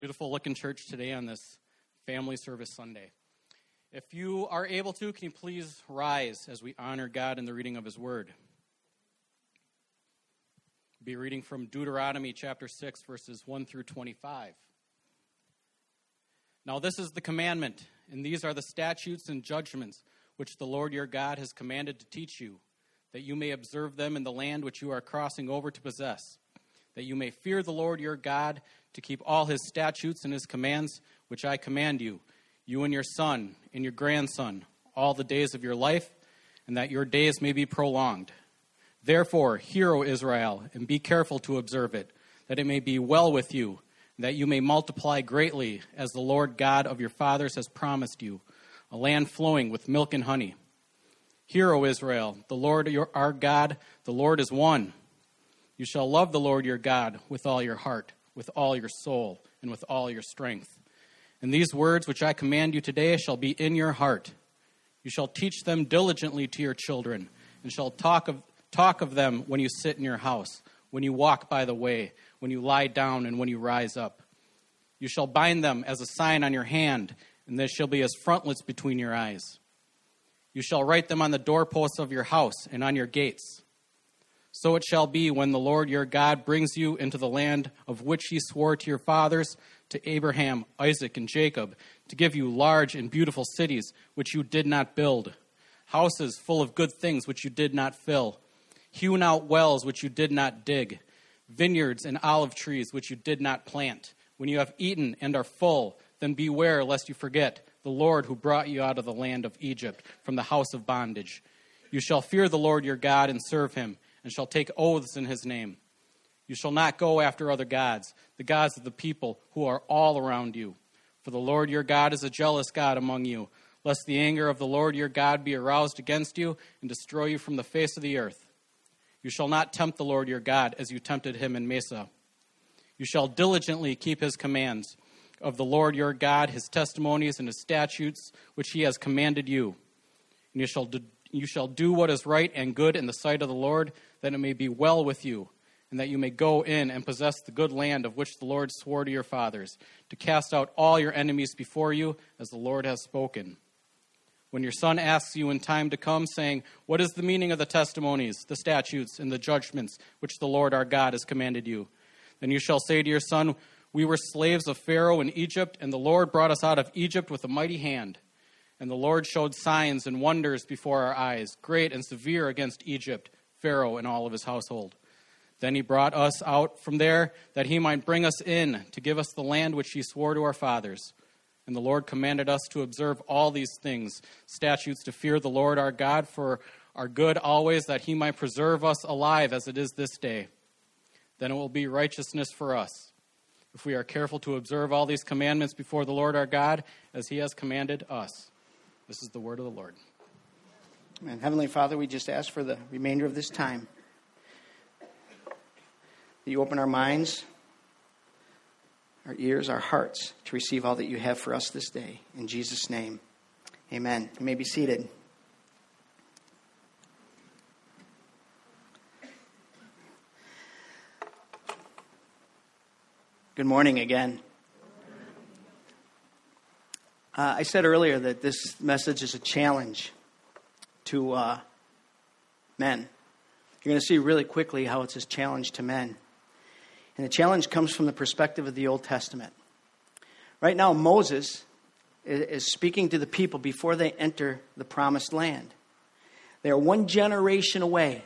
Beautiful looking church today on this family service Sunday. If you are able to, can you please rise as we honor God in the reading of his word? We'll be reading from Deuteronomy chapter 6, verses 1 through 25. Now this is the commandment, and these are the statutes and judgments which the Lord your God has commanded to teach you, that you may observe them in the land which you are crossing over to possess, that you may fear the Lord your God, to keep all his statutes and his commands, which I command you, you and your son and your grandson, all the days of your life, and that your days may be prolonged. Therefore, hear, O Israel, and be careful to observe it, that it may be well with you, and that you may multiply greatly, as the Lord God of your fathers has promised you, a land flowing with milk and honey. Hear, O Israel, the Lord our God, the Lord is one. You shall love the Lord your God with all your heart, with all your soul, and with all your strength. And these words which I command you today shall be in your heart. You shall teach them diligently to your children, and shall talk of them when you sit in your house, when you walk by the way, when you lie down, and when you rise up. You shall bind them as a sign on your hand, and they shall be as frontlets between your eyes. You shall write them on the doorposts of your house and on your gates. So it shall be when the Lord your God brings you into the land of which he swore to your fathers, to Abraham, Isaac, and Jacob, to give you large and beautiful cities which you did not build, houses full of good things which you did not fill, hewn out wells which you did not dig, vineyards and olive trees which you did not plant. When you have eaten and are full, then beware lest you forget the Lord who brought you out of the land of Egypt from the house of bondage. You shall fear the Lord your God and serve him, and shall take oaths in his name. You shall not go after other gods, the gods of the people who are all around you. For the Lord your God is a jealous God among you, lest the anger of the Lord your God be aroused against you and destroy you from the face of the earth. You shall not tempt the Lord your God as you tempted him in Mesa. You shall diligently keep his commands of the Lord your God, his testimonies and his statutes, which he has commanded you. And you shall do what is right and good in the sight of the Lord, that it may be well with you, and that you may go in and possess the good land of which the Lord swore to your fathers, to cast out all your enemies before you, as the Lord has spoken. When your son asks you in time to come, saying, what is the meaning of the testimonies, the statutes, and the judgments which the Lord our God has commanded you? Then you shall say to your son, we were slaves of Pharaoh in Egypt, and the Lord brought us out of Egypt with a mighty hand. And the Lord showed signs and wonders before our eyes, great and severe against Egypt, Pharaoh and all of his household. Then he brought us out from there, that he might bring us in, to give us the land which he swore to our fathers. And the Lord commanded us to observe all these things, statutes to fear the Lord our God for our good always, that he might preserve us alive as it is this day. Then it will be righteousness for us, if we are careful to observe all these commandments before the Lord our God, as he has commanded us. This is the word of the Lord. Amen. Heavenly Father, we just ask for the remainder of this time that you open our minds, our ears, our hearts to receive all that you have for us this day. In Jesus' name, amen. You may be seated. Good morning again. I said earlier that this message is a challenge to men. You're going to see really quickly how it's a challenge to men. And the challenge comes from the perspective of the Old Testament. Right now, Moses is speaking to the people before they enter the promised land. They are one generation away.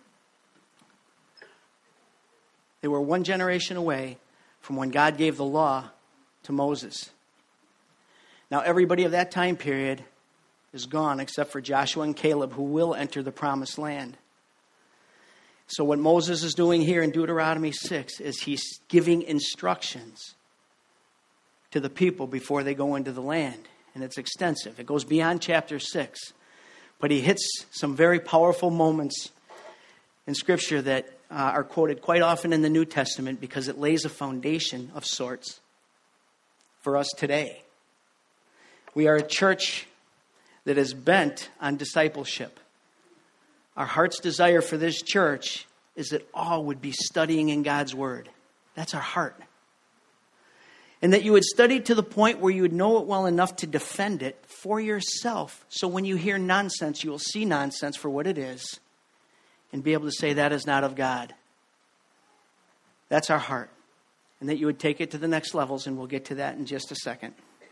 They were one generation away from when God gave the law to Moses. Now, everybody of that time period is gone except for Joshua and Caleb, who will enter the promised land. So what Moses is doing here in Deuteronomy 6 is he's giving instructions to the people before they go into the land. And it's extensive. It goes beyond chapter 6. But he hits some very powerful moments in Scripture that are quoted quite often in the New Testament because it lays a foundation of sorts for us today. We are a church that is bent on discipleship. Our heart's desire for this church is that all would be studying in God's Word. That's our heart. And that you would study to the point where you would know it well enough to defend it for yourself. So when you hear nonsense, you will see nonsense for what it is and be able to say that is not of God. That's our heart. And that you would take it to the next levels, and we'll get to that in just a second.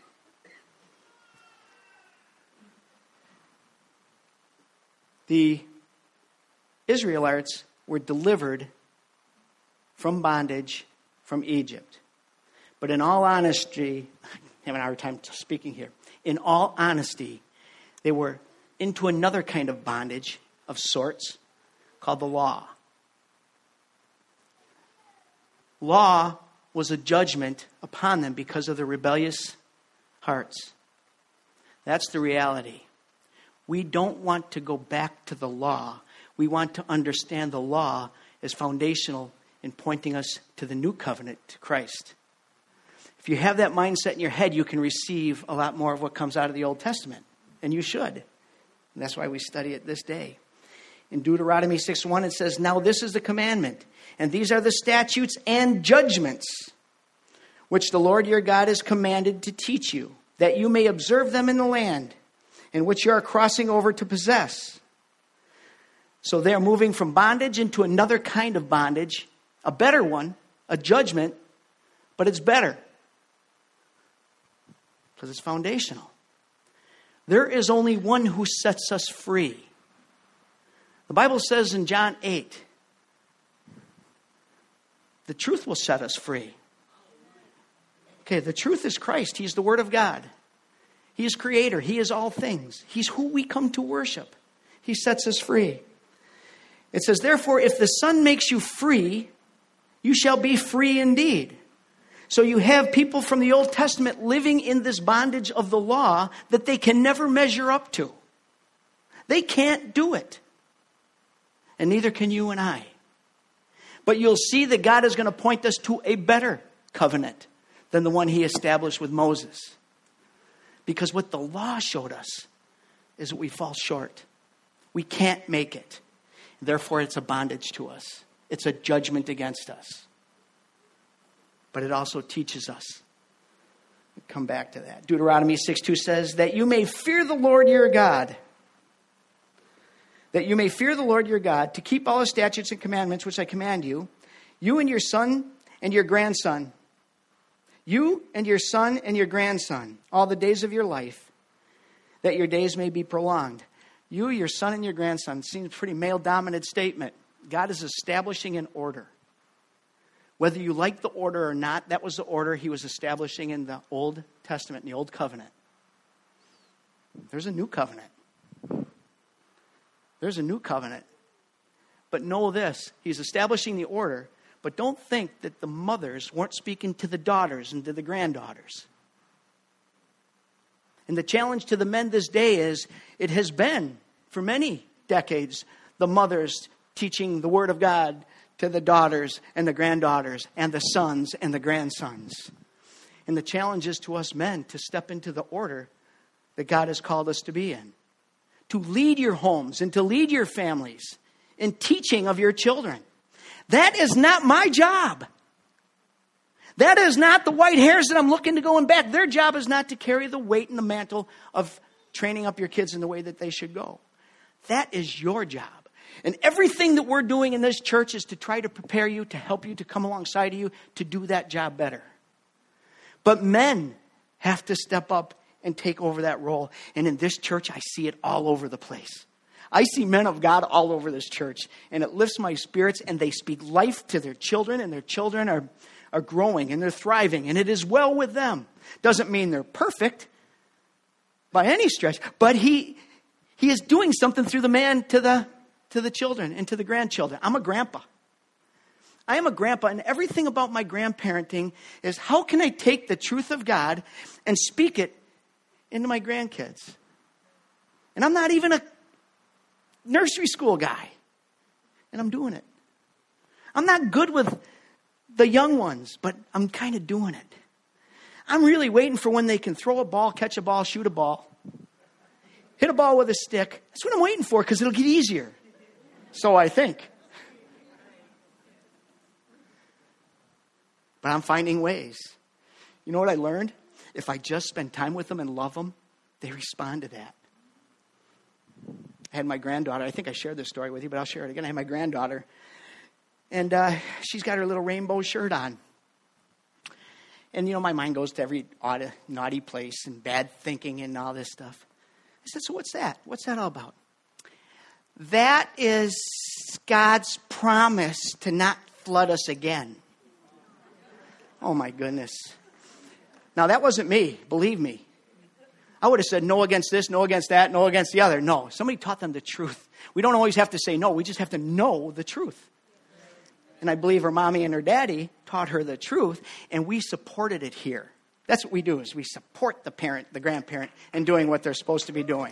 The Israelites were delivered from bondage from Egypt. But in all honesty, I'm having a hard time speaking here. In all honesty, they were into another kind of bondage of sorts called the law. Law was a judgment upon them because of their rebellious hearts. That's the reality. We don't want to go back to the law. We want to understand the law as foundational in pointing us to the new covenant, to Christ. If you have that mindset in your head, you can receive a lot more of what comes out of the Old Testament. And you should. And that's why we study it this day. In Deuteronomy 6:1, it says, "Now this is the commandment, and these are the statutes and judgments, which the Lord your God has commanded to teach you, that you may observe them in the land in which you are crossing over to possess." So they're moving from bondage into another kind of bondage, a better one, a judgment, but it's better. Because it's foundational. There is only one who sets us free. The Bible says in John 8, the truth will set us free. Okay, the truth is Christ. He's the Word of God. He is Creator. He is all things. He's who we come to worship. He sets us free. It says, "Therefore, if the Son makes you free, you shall be free indeed." So you have people from the Old Testament living in this bondage of the law that they can never measure up to. They can't do it. And neither can you and I. But you'll see that God is going to point us to a better covenant than the one he established with Moses. Because what the law showed us is that we fall short. We can't make it. Therefore, it's a bondage to us. It's a judgment against us. But it also teaches us. We'll come back to that. Deuteronomy 6:2 says, "That you may fear the Lord your God. That you may fear the Lord your God, to keep all his statutes and commandments which I command you, you and your son and your grandson. You and your son and your grandson, all the days of your life, that your days may be prolonged." You, your son, and your grandson seems a pretty male-dominant statement. God is establishing an order. Whether you like the order or not, that was the order he was establishing in the Old Testament, in the Old Covenant. There's a new covenant. There's a new covenant. But know this, he's establishing the order, but don't think that the mothers weren't speaking to the daughters and to the granddaughters. And the challenge to the men this day is, it has been, for many decades, the mothers teaching the Word of God to the daughters and the granddaughters and the sons and the grandsons. And the challenge is to us men to step into the order that God has called us to be in. To lead your homes and to lead your families in teaching of your children. That is not my job. That is not the white hairs that I'm looking to going back. Their job is not to carry the weight and the mantle of training up your kids in the way that they should go. That is your job. And everything that we're doing in this church is to try to prepare you, to help you, to come alongside of you, to do that job better. But men have to step up and take over that role. And in this church, I see it all over the place. I see men of God all over this church. And it lifts my spirits, and they speak life to their children, and their children are growing, and they're thriving. And it is well with them. Doesn't mean they're perfect by any stretch. But he is doing something through the man to the children and to the grandchildren. I'm a grandpa. I am a grandpa, and everything about my grandparenting is, how can I take the truth of God and speak it into my grandkids? And I'm not even a nursery school guy, and I'm doing it. I'm not good with the young ones, but I'm kind of doing it. I'm really waiting for when they can throw a ball, catch a ball, shoot a ball, hit a ball with a stick. That's what I'm waiting for, because it'll get easier. So I think. But I'm finding ways. You know what I learned? If I just spend time with them and love them, they respond to that. I had my granddaughter. I think I shared this story with you, but I'll share it again. I had my granddaughter, and she's got her little rainbow shirt on. And, my mind goes to every naughty place and bad thinking and all this stuff. I said, so what's that? What's that all about? That is God's promise to not flood us again. Oh, my goodness. Now, that wasn't me, believe me. I would have said no against this, no against that, no against the other. No, somebody taught them the truth. We don't always have to say no. We just have to know the truth. And I believe her mommy and her daddy taught her the truth, and we supported it here. That's what we do, is we support the parent, the grandparent, in doing what they're supposed to be doing.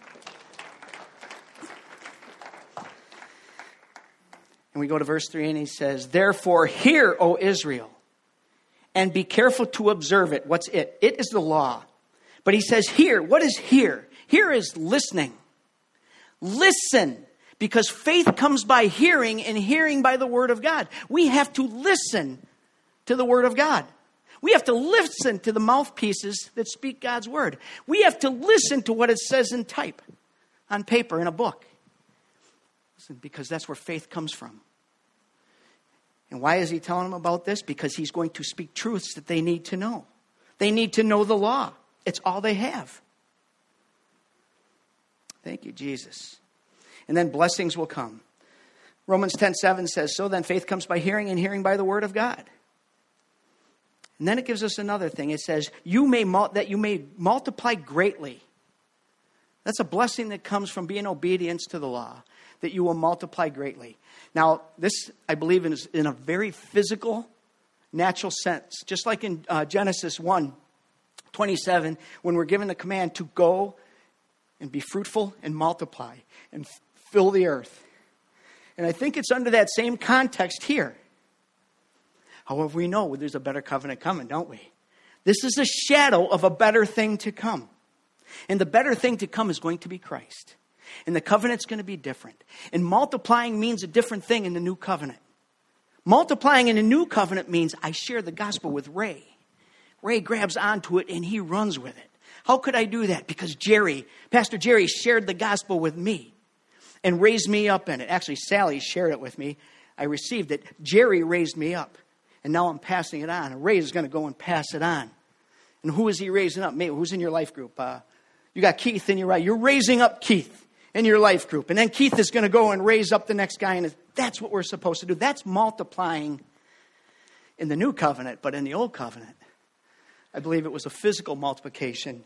And we go to verse 3, and he says, therefore, hear, O Israel, and be careful to observe it. What's it? It is the law. But he says, hear. What is hear? Hear is listening. Listen. Because faith comes by hearing, and hearing by the word of God. We have to listen to the word of God. We have to listen to the mouthpieces that speak God's word. We have to listen to what it says in type, on paper, in a book. Listen, because that's where faith comes from. And why is he telling them about this? Because he's going to speak truths that they need to know. They need to know the law. It's all they have. Thank you, Jesus. And then blessings will come. Romans 10:7 says, so then faith comes by hearing, and hearing by the word of God. And then it gives us another thing. It says, that you may multiply greatly. That's a blessing that comes from being obedient to the law, that you will multiply greatly. Now, this, I believe, is in a very physical, natural sense. Just like in Genesis 1:27, when we're given the command to go and be fruitful and multiply and fill the earth. And I think it's under that same context here. However, we know there's a better covenant coming, don't we? This is a shadow of a better thing to come. And the better thing to come is going to be Christ. And the covenant's going to be different. And multiplying means a different thing in the new covenant. Multiplying in the new covenant means I share the gospel with Ray. Ray grabs onto it and he runs with it. How could I do that? Because Pastor Jerry shared the gospel with me and raised me up in it. Actually, Sally shared it with me. I received it. Jerry raised me up. And now I'm passing it on. And Ray is going to go and pass it on. And who is he raising up? Me. Who's in your life group? You got Keith in your right. You're raising up Keith in your life group. And then Keith is going to go and raise up the next guy. And that's what we're supposed to do. That's multiplying in the new covenant. But in the old covenant, I believe it was a physical multiplication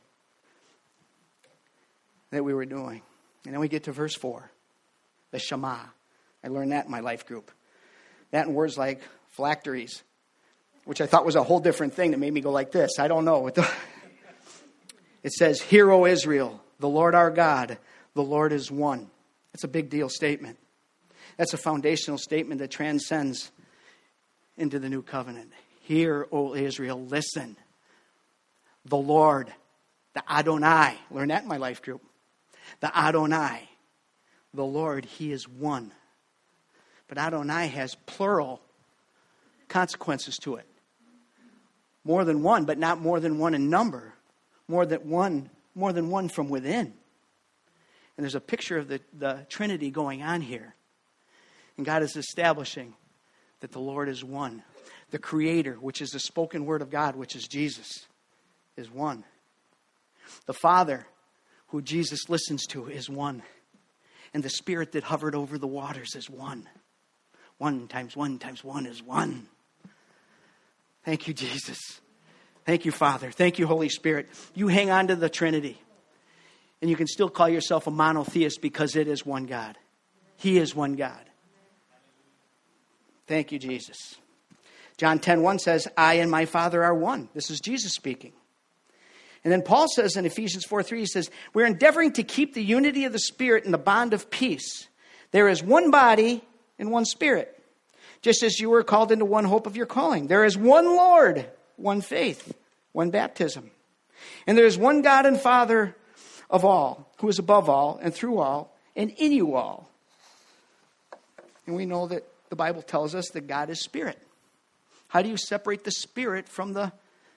that we were doing. And then we get to verse 4, the Shema. I learned that in my life group. That and words like phylacteries, which I thought was a whole different thing that made me go like this. I don't know. It says, hear, O Israel, the Lord our God, the Lord is one. That's a big deal statement. That's a foundational statement that transcends into the new covenant. Hear, O Israel, listen. The Lord, the Adonai. Learn that in my life group. The Adonai, the Lord, he is one. But Adonai has plural consequences to it. More than one, but not more than one in number. More than one from within. And there's a picture of the Trinity going on here. And God is establishing that the Lord is one. The Creator, which is the spoken word of God, which is Jesus, is one. The Father, who Jesus listens to, is one. And the Spirit that hovered over the waters is one. 1 times 1 times 1 is 1. Thank you, Jesus. Thank you, Father. Thank you, Holy Spirit. You hang on to the Trinity. And you can still call yourself a monotheist because it is one God. He is one God. Thank you, Jesus. John 10:1 says, I and my Father are one. This is Jesus speaking. And then Paul says in Ephesians 4:3, he says, we're endeavoring to keep the unity of the Spirit in the bond of peace. There is one body and one Spirit, just as you were called into one hope of your calling. There is one Lord, one faith, one baptism. And there is one God and Father of all, who is above all and through all and in you all. And we know that the Bible tells us that God is Spirit. How do you separate the Spirit from the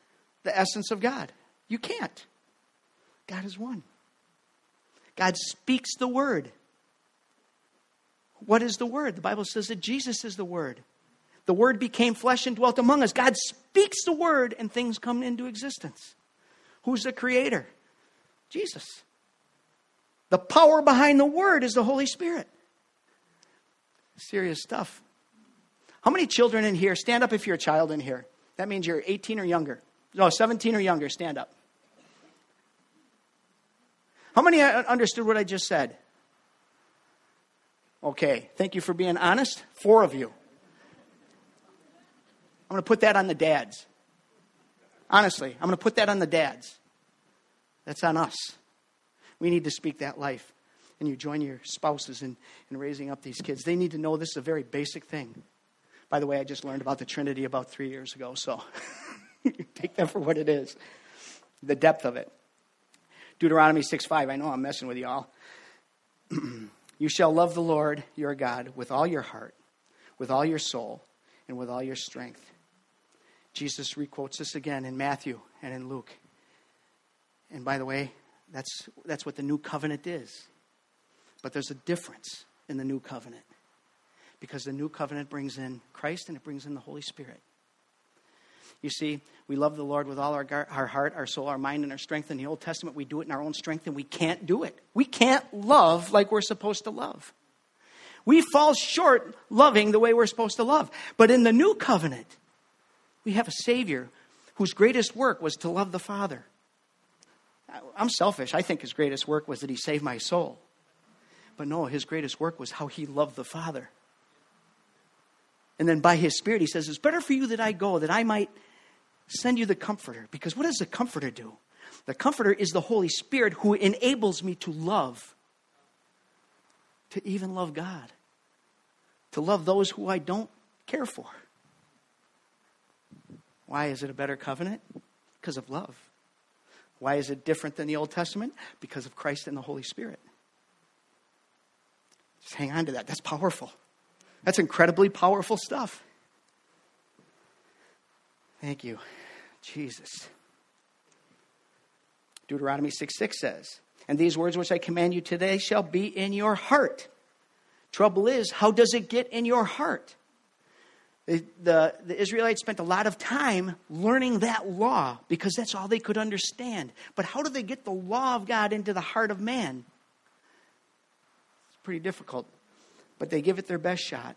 the essence of God. You can't. God is one. God speaks the word. What is the word? The Bible says that Jesus is the word. The word became flesh and dwelt among us. God speaks the word and things come into existence. Who's the creator? Jesus. The power behind the word is the Holy Spirit. Serious stuff. How many children in here? Stand up if you're a child in here. That means you're 18 or younger. No, 17 or younger. Stand up. How many understood what I just said? Okay. Thank you for being honest. 4 of you. I'm going to put that on the dads. Honestly, I'm going to put that on the dads. That's on us. We need to speak that life. And you join your spouses in raising up these kids. They need to know this is a very basic thing. By the way, I just learned about the Trinity about 3 years ago, so take that for what it is. The depth of it. Deuteronomy 6:5. I know I'm messing with y'all. You shall love the Lord your God with all your heart, with all your soul, and with all your strength. Jesus requotes this again in Matthew and in Luke. And by the way, that's what the new covenant is. But there's a difference in the new covenant. Because the new covenant brings in Christ and it brings in the Holy Spirit. You see, we love the Lord with all our heart, our soul, our mind, and our strength. In the Old Testament, we do it in our own strength, and we can't do it. We can't love like we're supposed to love. We fall short loving the way we're supposed to love. But in the new covenant, we have a Savior whose greatest work was to love the Father. I'm selfish. I think his greatest work was that he saved my soul. But no, his greatest work was how he loved the Father. And then by his Spirit, he says, it's better for you that I go, that I might send you the Comforter. Because what does the Comforter do? The Comforter is the Holy Spirit who enables me to love. To even love God. To love those who I don't care for. Why is it a better covenant? Because of love. Why is it different than the Old Testament? Because of Christ and the Holy Spirit. Just hang on to that. That's powerful. That's incredibly powerful stuff. Thank you, Jesus. Deuteronomy 6:6 says, and these words which I command you today shall be in your heart. Trouble is, how does it get in your heart? The Israelites spent a lot of time learning that law because that's all they could understand. But how do they get the law of God into the heart of man? It's pretty difficult. But they give it their best shot.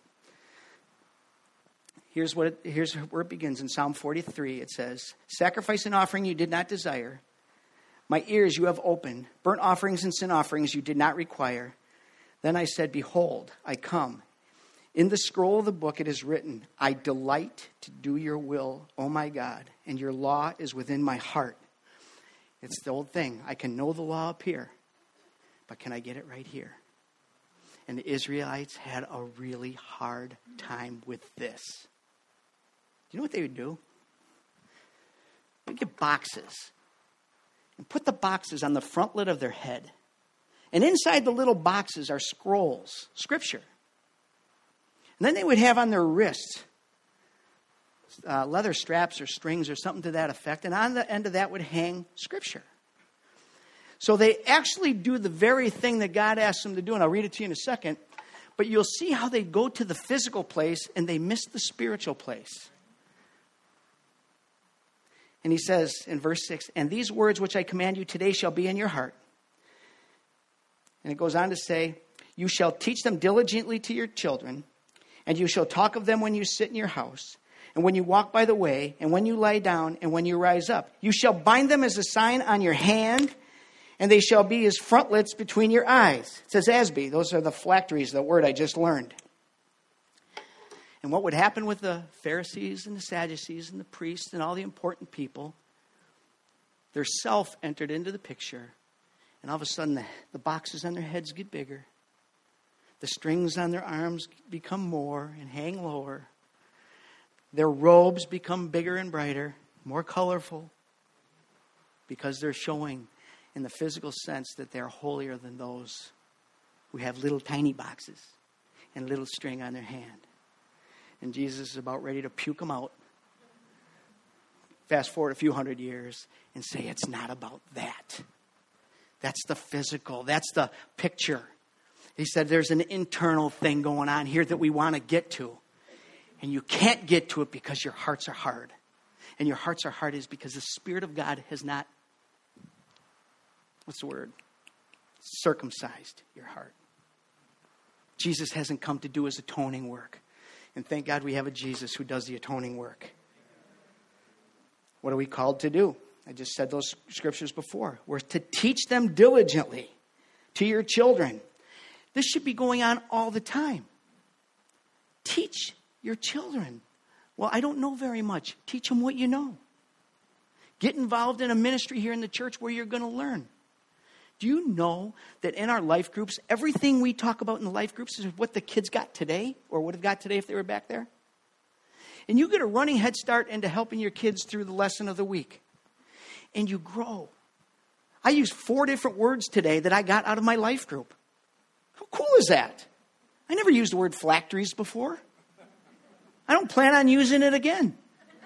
Here's where it begins in Psalm 43. It says, sacrifice and offering you did not desire. My ears you have opened. Burnt offerings and sin offerings you did not require. Then I said, behold, I come. In the scroll of the book it is written, I delight to do your will, O my God, and your law is within my heart. It's the old thing. I can know the law up here, but can I get it right here? And the Israelites had a really hard time with this. Do you know what they would do? They would get boxes and put the boxes on the front lid of their head. And inside the little boxes are scrolls, scripture. And then they would have on their wrists leather straps or strings or something to that effect. And on the end of that would hang scripture. So they actually do the very thing that God asked them to do. And I'll read it to you in a second. But you'll see how they go to the physical place and they miss the spiritual place. And he says in verse 6, and these words which I command you today shall be in your heart. And it goes on to say, you shall teach them diligently to your children, and you shall talk of them when you sit in your house, and when you walk by the way, and when you lie down, and when you rise up. You shall bind them as a sign on your hand, and they shall be as frontlets between your eyes. It says asby. Those are the phylacteries, the word I just learned. And what would happen with the Pharisees and the Sadducees and the priests and all the important people? Their self entered into the picture. And all of a sudden, the boxes on their heads get bigger. The strings on their arms become more and hang lower. Their robes become bigger and brighter, more colorful. Because they're showing in the physical sense that they're holier than those who have little tiny boxes and little string on their hand. And Jesus is about ready to puke them out. Fast forward a few hundred years and say it's not about that. That's the physical. That's the picture. He said there's an internal thing going on here that we want to get to. And you can't get to it because your hearts are hard. And your hearts are hard is because the Spirit of God has not, what's the word? Circumcised your heart. Jesus hasn't come to do his atoning work. And thank God we have a Jesus who does the atoning work. What are we called to do? I just said those scriptures before. We're to teach them diligently to your children. This should be going on all the time. Teach your children. Well, I don't know very much. Teach them what you know. Get involved in a ministry here in the church where you're going to learn. Do you know that in our life groups, everything we talk about in the life groups is what the kids got today or would have got today if they were back there? And you get a running head start into helping your kids through the lesson of the week. And you grow. I used 4 different words today that I got out of my life group. How cool is that? I never used the word phylacteries before. I don't plan on using it again.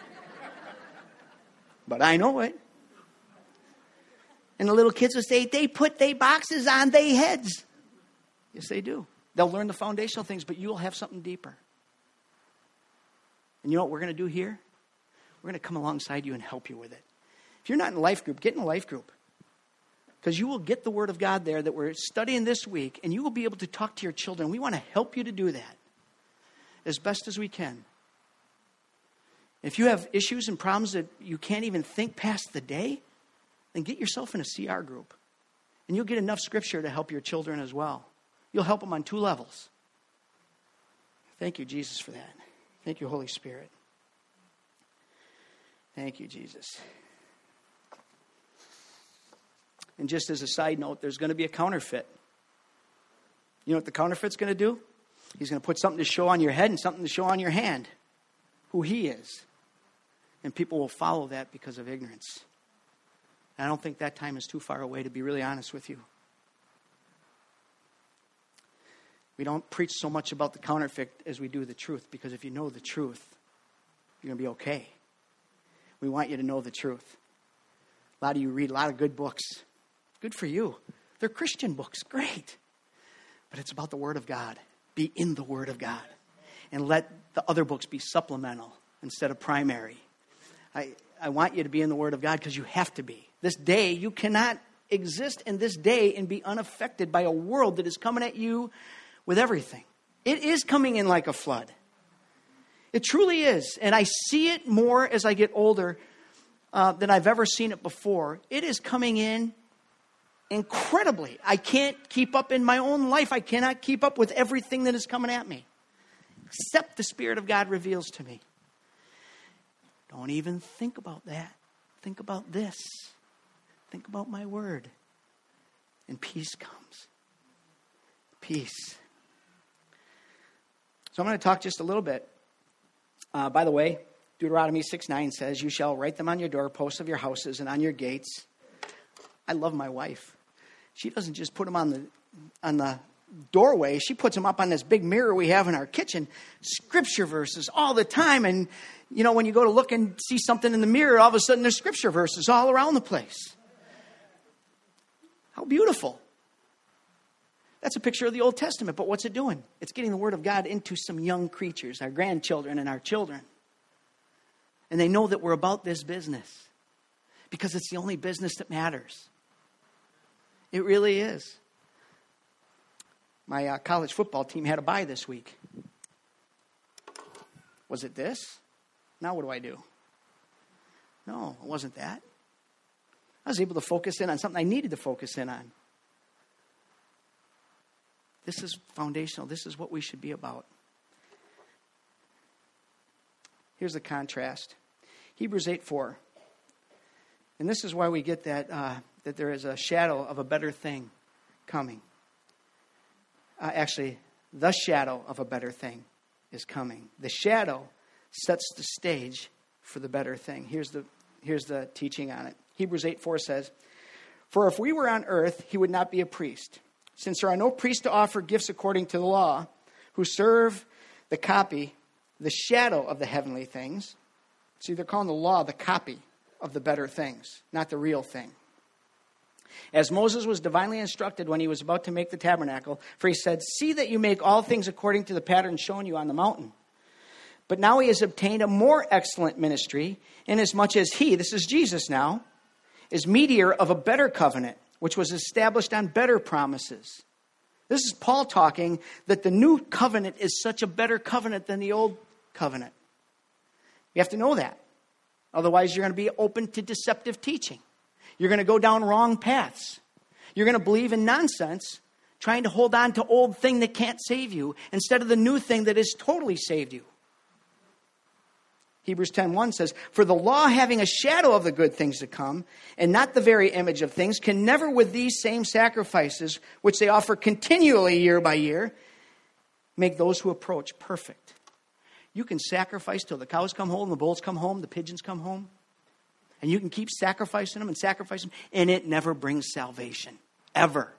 But I know it. And the little kids will say, they put their boxes on their heads. Yes, they do. They'll learn the foundational things, but you'll have something deeper. And you know what we're going to do here? We're going to come alongside you and help you with it. If you're not in a life group, get in a life group. Because you will get the Word of God there that we're studying this week, and you will be able to talk to your children. We want to help you to do that as best as we can. If you have issues and problems that you can't even think past the day, then get yourself in a CR group. And you'll get enough scripture to help your children as well. You'll help them on 2 levels. Thank you, Jesus, for that. Thank you, Holy Spirit. Thank you, Jesus. And just as a side note, there's going to be a counterfeit. You know what the counterfeit's going to do? He's going to put something to show on your head and something to show on your hand. Who he is. And people will follow that because of ignorance. And I don't think that time is too far away, to be really honest with you. We don't preach so much about the counterfeit as we do the truth, because if you know the truth, you're going to be okay. We want you to know the truth. A lot of you read a lot of good books. Good for you. They're Christian books. Great. But it's about the Word of God. Be in the Word of God. And let the other books be supplemental instead of primary. I want you to be in the Word of God because you have to be. This day, you cannot exist in this day and be unaffected by a world that is coming at you with everything. It is coming in like a flood. It truly is. And I see it more as I get older than I've ever seen it before. It is coming in incredibly. I can't keep up in my own life. I cannot keep up with everything that is coming at me, except the Spirit of God reveals to me. Don't even think about that. Think about this. Think about my word. And peace comes. Peace. So I'm going to talk just a little bit. By the way, Deuteronomy 6:9 says, you shall write them on your doorposts of your houses and on your gates. I love my wife. She doesn't just put them on the doorway. She puts them up on this big mirror we have in our kitchen. Scripture verses all the time. And, you know, when you go to look and see something in the mirror, all of a sudden there's scripture verses all around the place. How beautiful. That's a picture of the Old Testament. But what's it doing? It's getting the Word of God into some young creatures, our grandchildren and our children. And they know that we're about this business because it's the only business that matters. It really is. My college football team had a bye this week. Was it this? Now what do I do? No, it wasn't that. I was able to focus in on something I needed to focus in on. This is foundational. This is what we should be about. Here's the contrast. Hebrews 8:4. And this is why we get that there is a shadow of a better thing coming. Actually, the shadow of a better thing is coming. The shadow sets the stage for the better thing. Here's the teaching on it. Hebrews 8:4 says, for if we were on earth, he would not be a priest. Since there are no priests to offer gifts according to the law, who serve the shadow of the heavenly things. See, they're calling the law the copy of the better things, not the real thing. As Moses was divinely instructed when he was about to make the tabernacle, for he said, "See that you make all things according to the pattern shown you on the mountain." But now he has obtained a more excellent ministry, inasmuch as he, this is Jesus now, is mediator of a better covenant, which was established on better promises. This is Paul talking that the new covenant is such a better covenant than the old covenant. You have to know that. Otherwise, you're going to be open to deceptive teaching. You're going to go down wrong paths. You're going to believe in nonsense, trying to hold on to old thing that can't save you, instead of the new thing that has totally saved you. Hebrews 10:1 says, "For the law, having a shadow of the good things to come, and not the very image of things, can never with these same sacrifices, which they offer continually year by year, make those who approach perfect." You can sacrifice till the cows come home, the bulls come home, the pigeons come home. And you can keep sacrificing them, and it never brings salvation. Ever.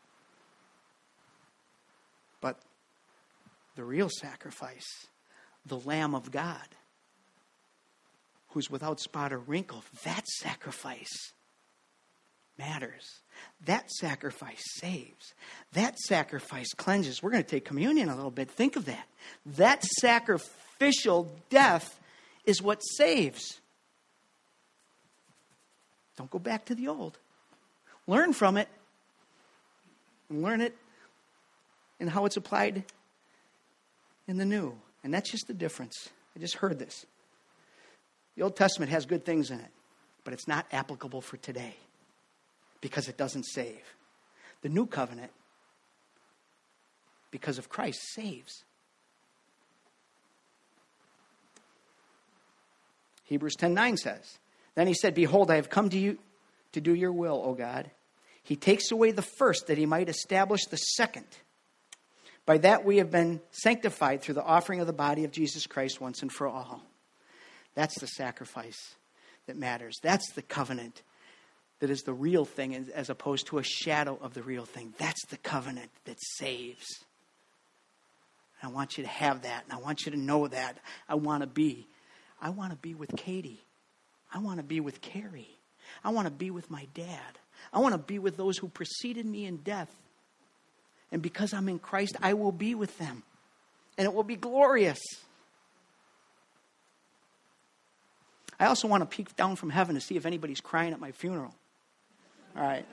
But the real sacrifice, the Lamb of God, who's without spot or wrinkle, that sacrifice matters. That sacrifice saves. That sacrifice cleanses. We're going to take communion a little bit. Think of that. That sacrificial death is what saves. Don't go back to the old. Learn from it. And learn it and how it's applied in the new. And that's just the difference. I just heard this. The Old Testament has good things in it, but it's not applicable for today because it doesn't save. The new covenant, because of Christ, saves. Hebrews 10:9 says, "Then he said, Behold, I have come to you to do your will, O God. He takes away the first that he might establish the second. By that we have been sanctified through the offering of the body of Jesus Christ once and for all." That's the sacrifice that matters. That's the covenant that is the real thing as opposed to a shadow of the real thing. That's the covenant that saves. And I want you to have that, and I want you to know that. I want to be with Katie. I want to be with Carrie. I want to be with my dad. I want to be with those who preceded me in death. And because I'm in Christ, I will be with them. And it will be glorious. I also want to peek down from heaven to see if anybody's crying at my funeral. All right.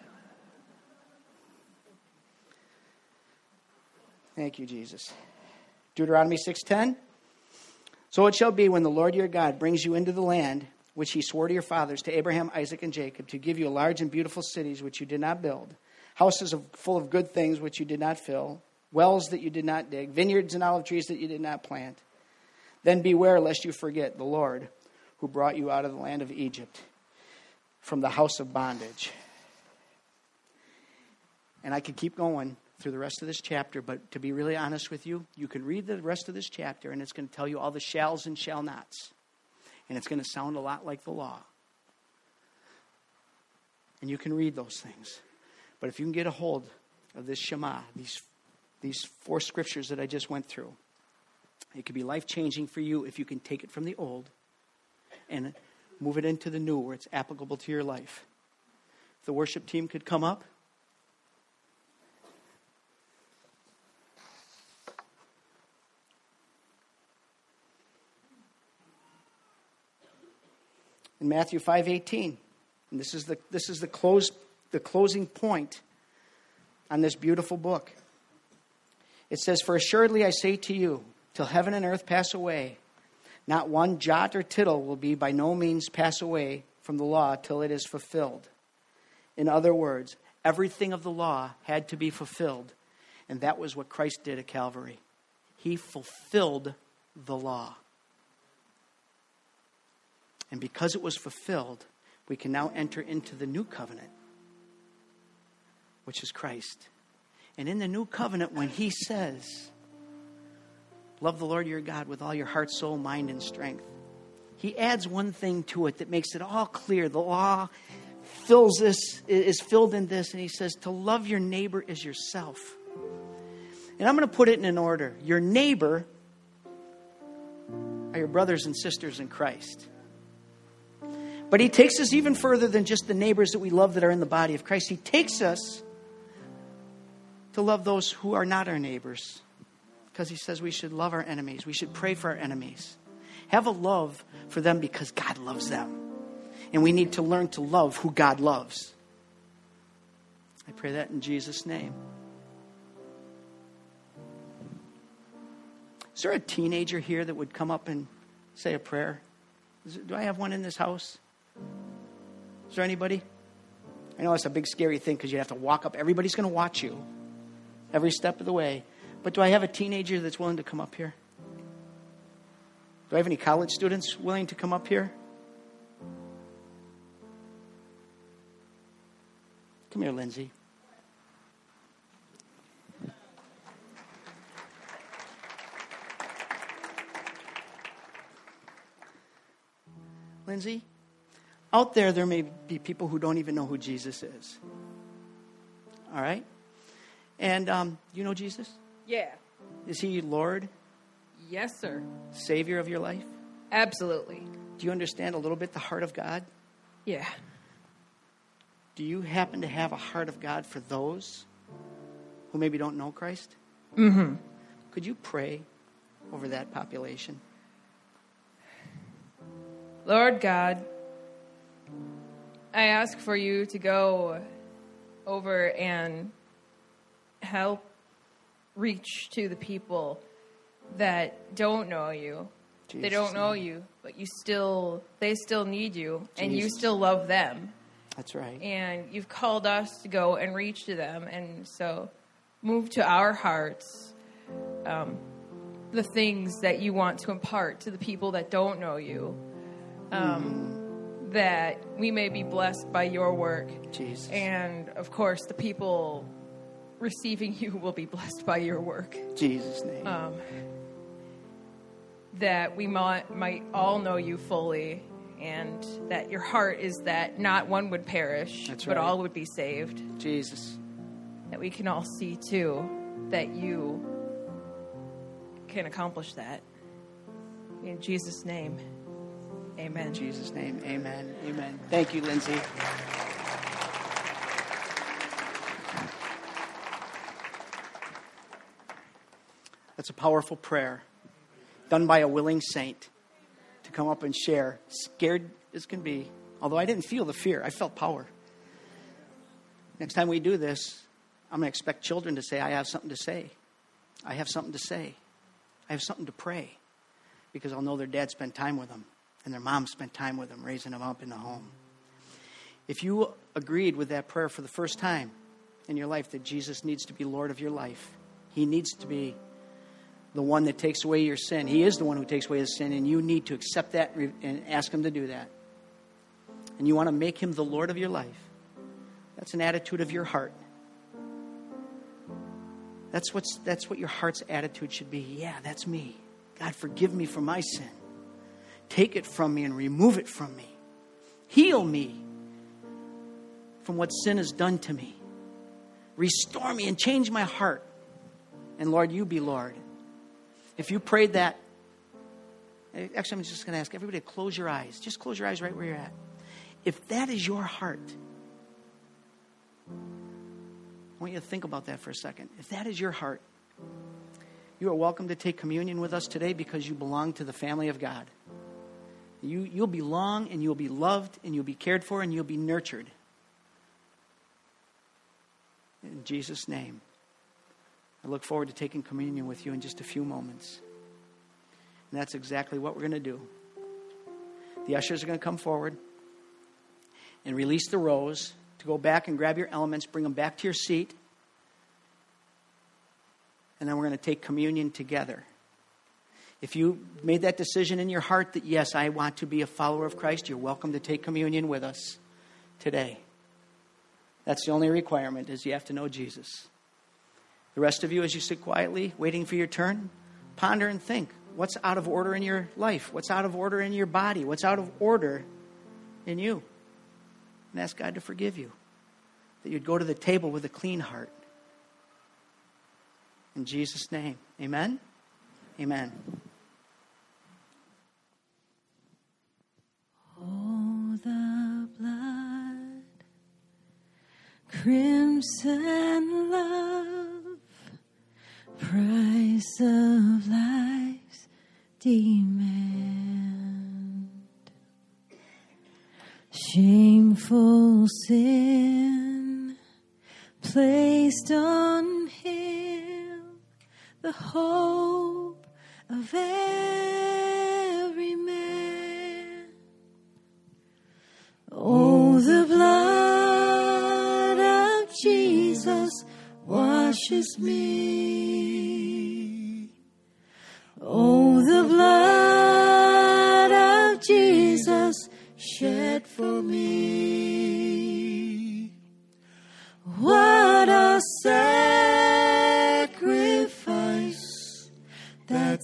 Thank you, Jesus. Deuteronomy 6:10. "So it shall be when the Lord your God brings you into the land which he swore to your fathers, to Abraham, Isaac, and Jacob, to give you large and beautiful cities which you did not build, houses full of good things which you did not fill, wells that you did not dig, vineyards and olive trees that you did not plant. Then beware lest you forget the Lord who brought you out of the land of Egypt from the house of bondage." And I could keep going through the rest of this chapter, but to be really honest with you, you can read the rest of this chapter and it's going to tell you all the shalls and shall nots. And it's going to sound a lot like the law. And you can read those things. But if you can get a hold of this Shema, these 4 scriptures that I just went through, it could be life-changing for you if you can take it from the old and move it into the new where it's applicable to your life. If the worship team could come up. In Matthew 5:18, and this is the closing point on this beautiful book. It says, "For assuredly I say to you, till heaven and earth pass away, not one jot or tittle will be by no means pass away from the law till it is fulfilled." In other words, everything of the law had to be fulfilled, and that was what Christ did at Calvary. He fulfilled the law. And because it was fulfilled, we can now enter into the new covenant, which is Christ. And in the new covenant, when he says, "Love the Lord your God with all your heart, soul, mind, and strength," he adds one thing to it that makes it all clear. The law is filled in this, and he says to love your neighbor as yourself. And I'm going to put it in an order. Your neighbor are your brothers and sisters in Christ. But he takes us even further than just the neighbors that we love that are in the body of Christ. He takes us to love those who are not our neighbors. Because he says we should love our enemies. We should pray for our enemies. Have a love for them because God loves them. And we need to learn to love who God loves. I pray that in Jesus' name. Is there a teenager here that would come up and say a prayer? Do I have one in this house? Is there anybody? I know it's a big scary thing because you have to walk up. Everybody's going to watch you every step of the way. But do I have a teenager that's willing to come up here? Do I have any college students willing to come up here? Come here, Lindsay. Lindsay, out there may be people who don't even know who Jesus is. All right? And you know Jesus? Yeah. Is he Lord? Yes, sir. Savior of your life? Absolutely. Do you understand a little bit the heart of God? Yeah. Do you happen to have a heart of God for those who maybe don't know Christ? Mm-hmm. Could you pray over that population? Lord God, I ask for you to go over and help reach to the people that don't know you. Jesus. They don't know you, but they still need you, and you Jesus. still love them. That's right. And you've called us to go and reach to them, and so move to our hearts the things that you want to impart to the people that don't know you, that we may be blessed by your work. Jesus. And, of course, the people receiving you will be blessed by your work. Jesus' name. That we might all know you fully, and that your heart is that not one would perish, That's but right. all would be saved. Jesus. That we can all see, too, that you can accomplish that. In Jesus' name, amen. In Jesus' name, amen. Amen. Thank you, Lindsay. That's a powerful prayer done by a willing saint to come up and share. Scared as can be. Although I didn't feel the fear, I felt power. Next time we do this, I'm going to expect children to say, I have something to say. I have something to say. I have something to pray. Because I'll know their dad spent time with them. And their mom spent time with them, raising them up in the home. If you agreed with that prayer for the first time in your life that Jesus needs to be Lord of your life, he needs to be the one that takes away your sin. He is the one who takes away his sin, and you need to accept that and ask him to do that. And you want to make him the Lord of your life. That's an attitude of your heart. That's what your heart's attitude should be. Yeah, that's me. God, forgive me for my sin. Take it from me and remove it from me. Heal me from what sin has done to me. Restore me and change my heart. And Lord, you be Lord. If you prayed that, actually I'm just going to ask everybody to close your eyes. Just close your eyes right where you're at. If that is your heart, I want you to think about that for a second. If that is your heart, you are welcome to take communion with us today because you belong to the family of God. You'll belong, and you'll be loved, and you'll be cared for, and you'll be nurtured. In Jesus' name. I look forward to taking communion with you in just a few moments. And that's exactly what we're going to do. The ushers are going to come forward and release the rows to go back and grab your elements, bring them back to your seat. And then we're going to take communion together. If you made that decision in your heart that, yes, I want to be a follower of Christ, you're welcome to take communion with us today. That's the only requirement, is you have to know Jesus. The rest of you, as you sit quietly, waiting for your turn, ponder and think. What's out of order in your life? What's out of order in your body? What's out of order in you? And ask God to forgive you. That you'd go to the table with a clean heart. In Jesus' name. Amen? Amen. Oh, the blood, crimson love, price of life's demand, shameful sin placed on him, the hope of every man. Oh, the blood of Jesus washes me. Oh, the blood of Jesus shed for me. What a sacrifice that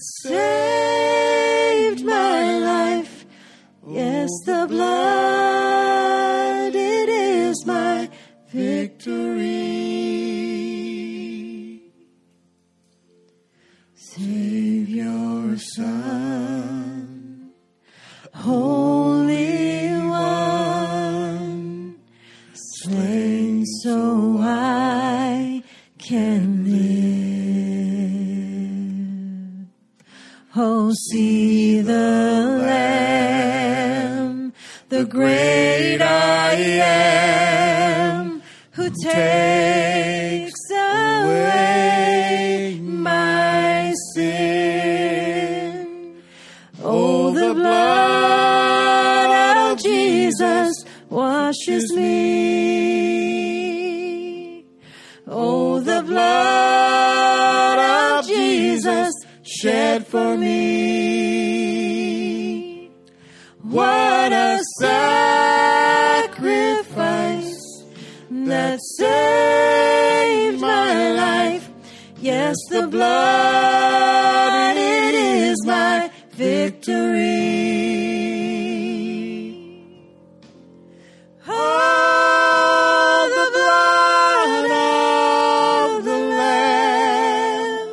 saved my life. Yes, the blood, it is my victory. Savior, Son, Holy One, slain so I can live. Oh, see the Lamb, the great I am, who takes away my sin. Oh, the blood of Jesus washes me. Oh, the blood of Jesus shed for me. What a sacrifice that saved my life. Yes, the blood, it is my victory. Oh, the blood of the Lamb.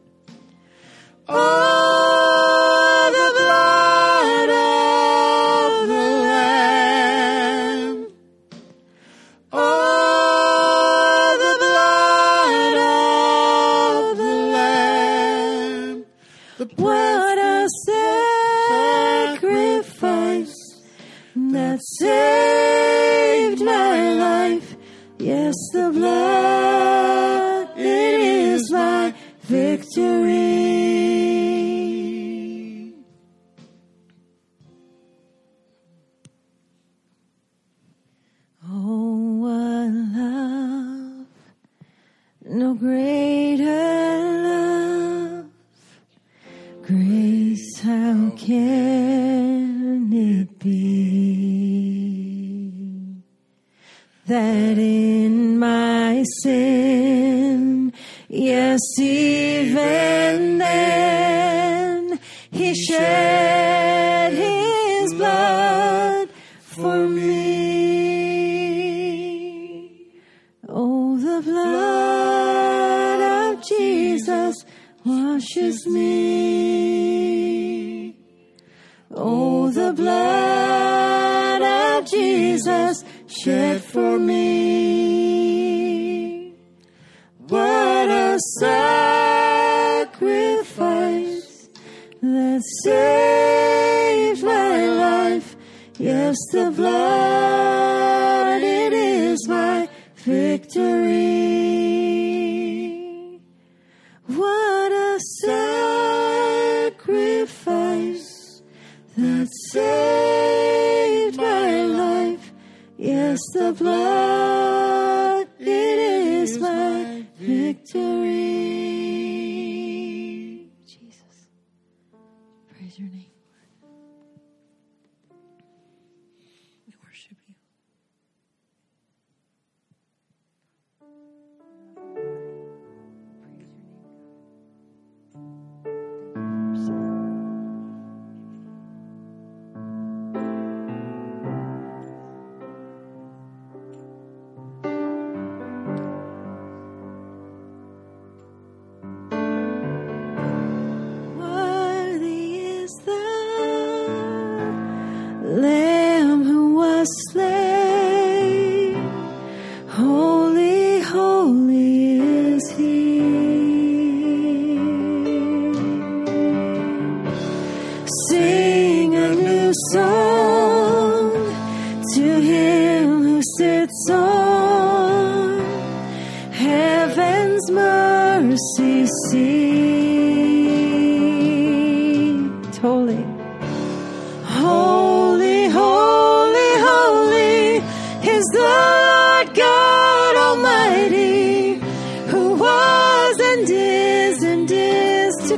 Oh, the blood of the Lamb. Oh, the blood of the Lamb. What a sacrifice that saved my life. Yes, the blood, it is my victory. Oh, what love, no greater love. Grace, how can it be that in my sin, yes, even then, He shed His blood for me. Oh, the blood of Jesus washes me. Oh, the blood of Jesus shed for me. What a sacrifice that saved my life. Yes, the blood, it is my victory. What a sacrifice that saved my life. Yes, the blood, it is my victory. Jesus, praise your name, Lord. We worship you. its song, heaven's mercy seat. Holy, holy, holy, holy is the Lord God Almighty, who was and is to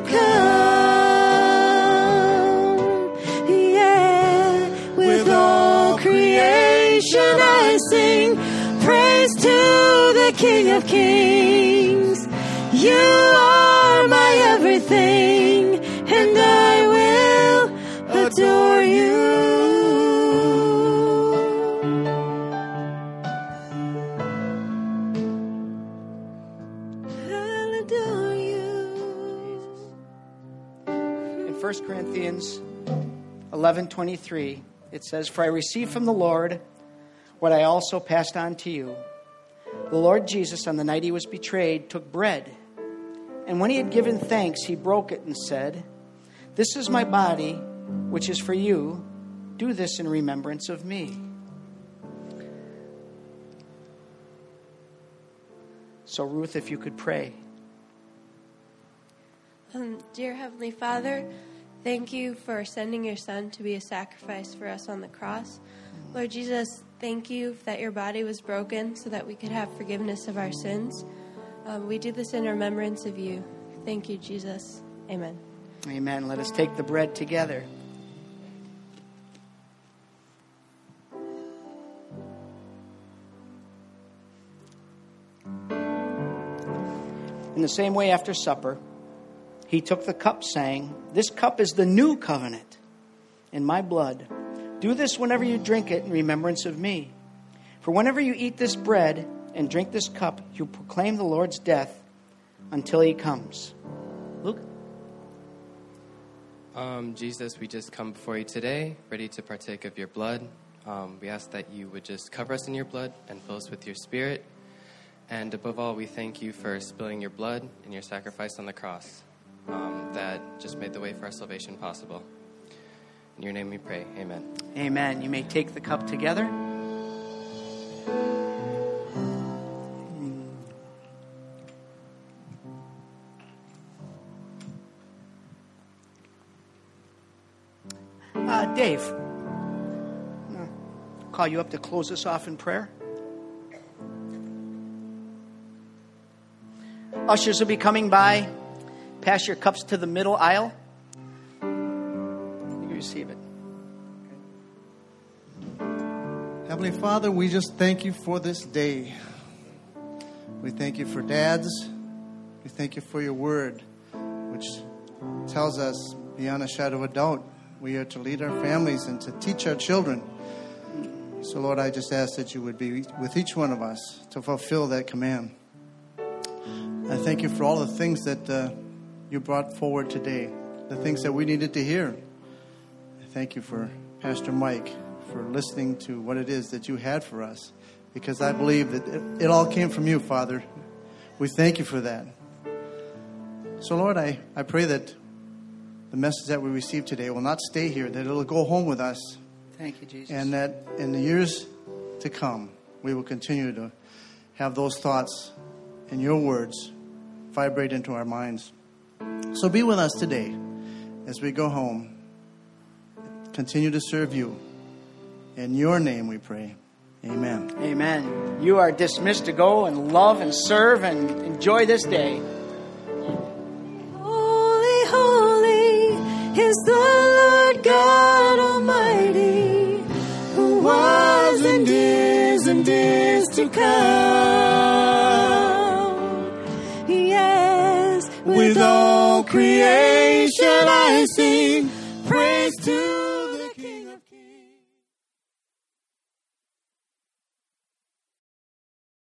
come. Yeah, with all creation I sing praise to the King of Kings. You are my everything, and I will adore you. I'll adore you. In 1 Corinthians 11:23, it says, "For I received from the Lord what I also passed on to you. The Lord Jesus, on the night he was betrayed, took bread. And when he had given thanks, he broke it and said, 'This is my body, which is for you. Do this in remembrance of me.'" So, Ruth, if you could pray. Dear Heavenly Father, thank you for sending your Son to be a sacrifice for us on the cross. Lord Jesus, thank you that your body was broken so that we could have forgiveness of our sins. We do this in remembrance of you. Thank you, Jesus. Amen. Amen. Let us take the bread together. In the same way, after supper, he took the cup, saying, "This cup is the new covenant in my blood. Do this whenever you drink it in remembrance of me. For whenever you eat this bread and drink this cup, you proclaim the Lord's death until he comes." Luke? Jesus, we just come before you today, ready to partake of your blood. We ask that you would just cover us in your blood and fill us with your spirit. And above all, we thank you for spilling your blood and your sacrifice on the cross that just made the way for our salvation possible. In your name we pray. Amen. Amen. You may take the cup together. Dave, I'll call you up to close us off in prayer. Ushers will be coming by. Pass your cups to the middle aisle. You receive it. Heavenly Father, we just thank you for this day. We thank you for dads. We thank you for your word, which tells us beyond a shadow of a doubt we are to lead our families and to teach our children. So, Lord, I just ask that you would be with each one of us to fulfill that command. I thank you for all the things that you brought forward today, the things that we needed to hear. I thank you for Pastor Mike, for listening to what it is that you had for us, because I believe that it all came from you, Father. We thank you for that. So, Lord, I pray that the message that we received today will not stay here, that it'll go home with us. Thank you, Jesus. And that in the years to come, we will continue to have those thoughts and your words vibrate into our minds. So be with us today as we go home. Continue to serve you. In your name we pray. Amen. Amen. You are dismissed to go and love and serve and enjoy this day. Holy, holy is the Lord God Almighty, who was and is to come. Yes, with all creation I sing